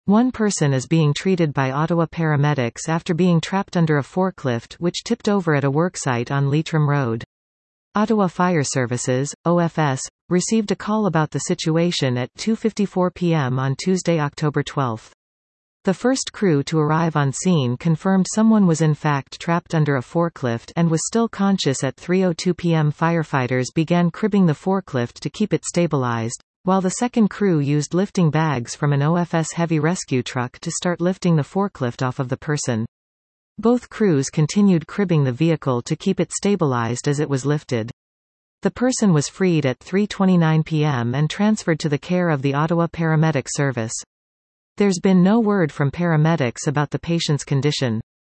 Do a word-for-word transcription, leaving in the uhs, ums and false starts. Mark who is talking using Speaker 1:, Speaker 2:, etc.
Speaker 1: One person is being treated by Ottawa paramedics after being trapped under a forklift which tipped over at a worksite on Leitrim Road. Ottawa Fire Services, O F S, received a call about the situation at two fifty-four p m on Tuesday, October twelfth. The first crew to arrive on scene confirmed someone was in fact trapped under a forklift and was still conscious at three oh two p m Firefighters began cribbing the forklift to keep it stabilized, while the second crew used lifting bags from an O F S heavy rescue truck to start lifting the forklift off of the person. Both crews continued cribbing the vehicle to keep it stabilized as it was lifted. The person was freed at three twenty-nine p m and transferred to the care of the Ottawa Paramedic Service. There's been no word from paramedics about the patient's condition.